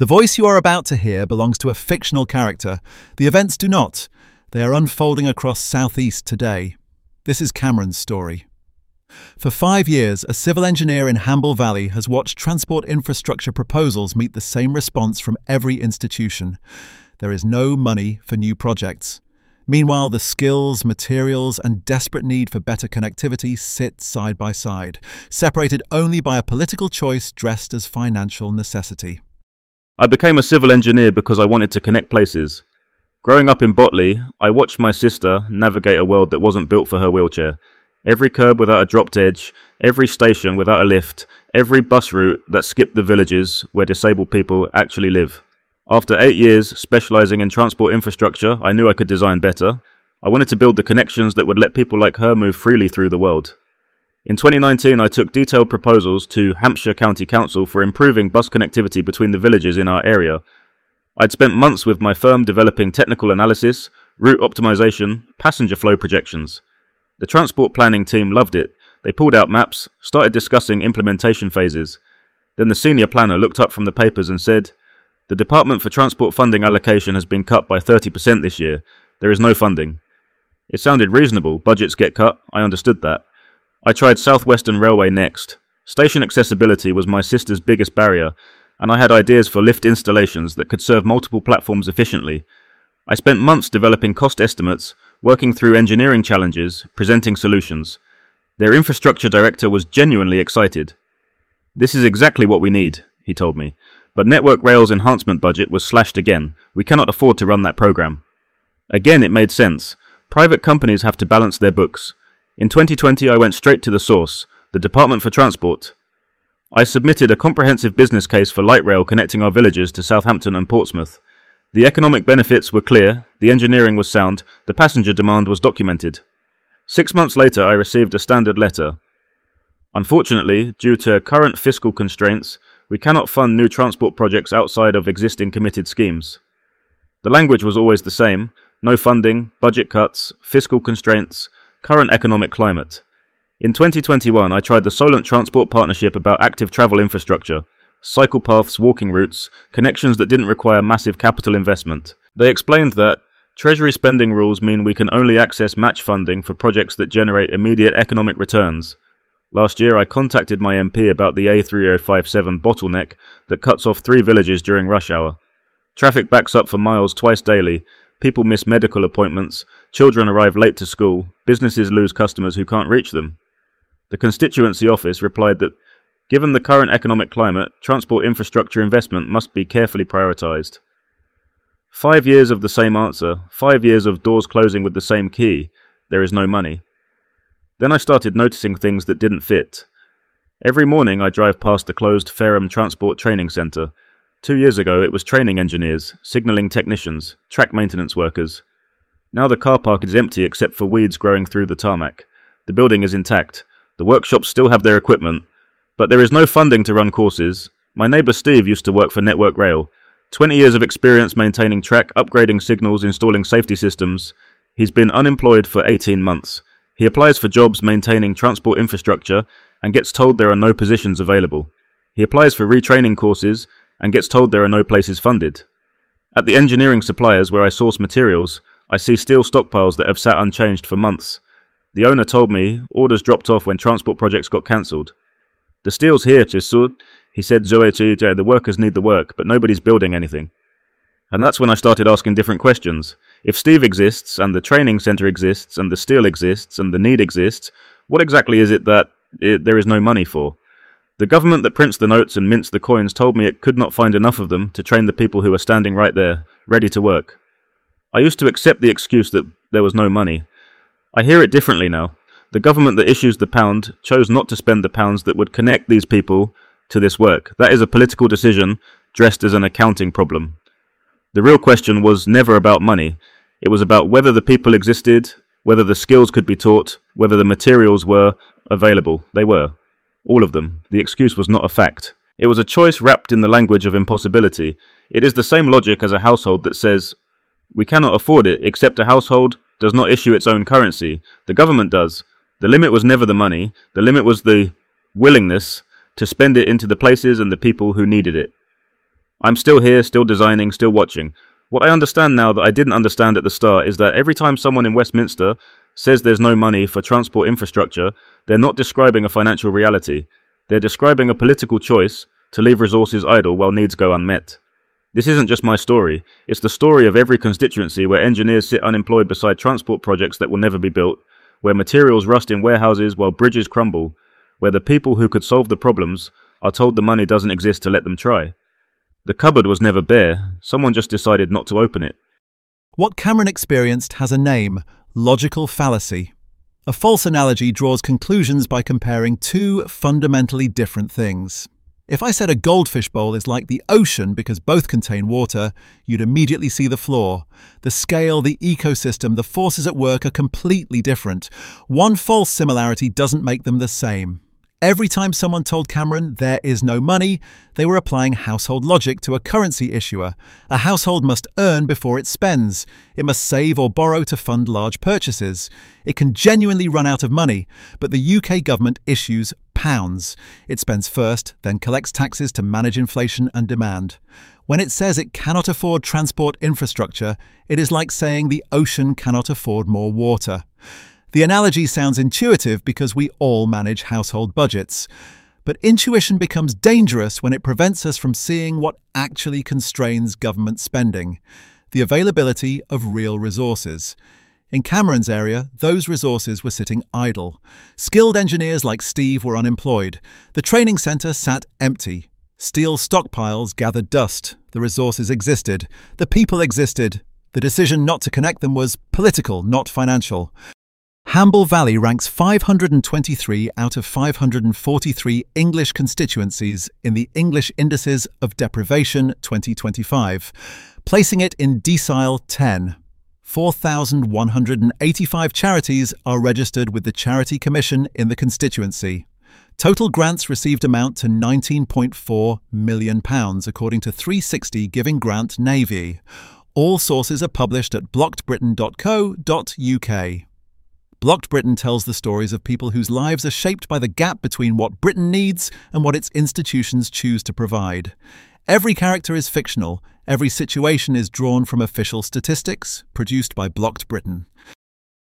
The voice you are about to hear belongs to a fictional character. The events do not. They are unfolding across Southeast today. This is Cameron's story. For 5 years, a civil engineer in Hamble Valley has watched transport infrastructure proposals meet the same response from every institution. There is no money for new projects. Meanwhile, the skills, materials, and desperate need for better connectivity sit side by side, separated only by a political choice dressed as financial necessity. I became a civil engineer because I wanted to connect places. Growing up in Botley, I watched my sister navigate a world that wasn't built for her wheelchair. Every curb without a dropped edge, every station without a lift, every bus route that skipped the villages where disabled people actually live. After 8 years specialising in transport infrastructure, I knew I could design better. I wanted to build the connections that would let people like her move freely through the world. In 2019, I took detailed proposals to Hampshire County Council for improving bus connectivity between the villages in our area. I'd spent months with my firm developing technical analysis, route optimisation, passenger flow projections. The transport planning team loved it. They pulled out maps, started discussing implementation phases. Then the senior planner looked up from the papers and said, "The Department for Transport funding allocation has been cut by 30% this year. There is no funding." It sounded reasonable. Budgets get cut. I understood that. I tried South Western Railway next. Station accessibility was my sister's biggest barrier, and I had ideas for lift installations that could serve multiple platforms efficiently. I spent months developing cost estimates, working through engineering challenges, presenting solutions. Their infrastructure director was genuinely excited. "This is exactly what we need," he told me. "But Network Rail's enhancement budget was slashed again. We cannot afford to run that program." Again, it made sense. Private companies have to balance their books. In 2020, I went straight to the source, the Department for Transport. I submitted a comprehensive business case for light rail connecting our villages to Southampton and Portsmouth. The economic benefits were clear, the engineering was sound, the passenger demand was documented. 6 months later, I received a standard letter. "Unfortunately, due to current fiscal constraints, we cannot fund new transport projects outside of existing committed schemes." The language was always the same: no funding, budget cuts, fiscal constraints, current economic climate. In 2021, I tried the Solent Transport Partnership about active travel infrastructure, cycle paths, walking routes, connections that didn't require massive capital investment. They explained that Treasury spending rules mean we can only access match funding for projects that generate immediate economic returns. Last year, I contacted my MP about the A3057 bottleneck that cuts off 3 villages during rush hour. Traffic backs up for miles twice daily. People miss medical appointments, children arrive late to school, businesses lose customers who can't reach them. The constituency office replied that, given the current economic climate, transport infrastructure investment must be carefully prioritised. 5 years of the same answer, 5 years of doors closing with the same key. There is no money. Then I started noticing things that didn't fit. Every morning I drive past the closed Fareham Transport Training Centre. 2 years ago it was training engineers, signalling technicians, track maintenance workers. Now the car park is empty except for weeds growing through the tarmac. The building is intact. The workshops still have their equipment. But there is no funding to run courses. My neighbour Steve used to work for Network Rail. 20 years of experience maintaining track, upgrading signals, installing safety systems. He's been unemployed for 18 months. He applies for jobs maintaining transport infrastructure and gets told there are no positions available. He applies for retraining courses and gets told there are no places funded. At the engineering suppliers where I source materials, I see steel stockpiles that have sat unchanged for months. The owner told me orders dropped off when transport projects got cancelled. "The steel's here, Chisud," he said. The workers need the work, but nobody's building anything." And that's when I started asking different questions. If Steve exists, and the training centre exists, and the steel exists, and the need exists, what exactly is it that there is no money for? The government that prints the notes and mints the coins told me it could not find enough of them to train the people who are standing right there, ready to work. I used to accept the excuse that there was no money. I hear it differently now. The government that issues the pound chose not to spend the pounds that would connect these people to this work. That is a political decision dressed as an accounting problem. The real question was never about money. It was about whether the people existed, whether the skills could be taught, whether the materials were available. They were. All of them. The excuse was not a fact. It was a choice wrapped in the language of impossibility. It is the same logic as a household that says, "We cannot afford it, except a household does not issue its own currency. The government does." The limit was never the money. The limit was the willingness to spend it into the places and the people who needed it. I'm still here, still designing, still watching. What I understand now that I didn't understand at the start is that every time someone in Westminster says there's no money for transport infrastructure, they're not describing a financial reality. They're describing a political choice to leave resources idle while needs go unmet. This isn't just my story. It's the story of every constituency where engineers sit unemployed beside transport projects that will never be built, where materials rust in warehouses while bridges crumble, where the people who could solve the problems are told the money doesn't exist to let them try. The cupboard was never bare. Someone just decided not to open it. What Cameron experienced has a name: logical fallacy. A false analogy draws conclusions by comparing two fundamentally different things. If I said a goldfish bowl is like the ocean because both contain water, you'd immediately see the flaw. The scale, the ecosystem, the forces at work are completely different. One false similarity doesn't make them the same. Every time someone told Cameron there is no money, they were applying household logic to a currency issuer. A household must earn before it spends. It must save or borrow to fund large purchases. It can genuinely run out of money, but the UK government issues pounds. It spends first, then collects taxes to manage inflation and demand. When it says it cannot afford transport infrastructure, it is like saying the ocean cannot afford more water. The analogy sounds intuitive because we all manage household budgets. But intuition becomes dangerous when it prevents us from seeing what actually constrains government spending: the availability of real resources. In Cameron's area, those resources were sitting idle. Skilled engineers like Steve were unemployed. The training centre sat empty. Steel stockpiles gathered dust. The resources existed. The people existed. The decision not to connect them was political, not financial. Hamble Valley ranks 523 out of 543 English constituencies in the English Indices of Deprivation 2025, placing it in decile 10. 4,185 charities are registered with the Charity Commission in the constituency. Total grants received amount to £19.4 million, according to 360 Giving Grant Navy. All sources are published at blockedbritain.co.uk. Blocked Britain tells the stories of people whose lives are shaped by the gap between what Britain needs and what its institutions choose to provide. Every character is fictional. Every situation is drawn from official statistics, produced by Blocked Britain.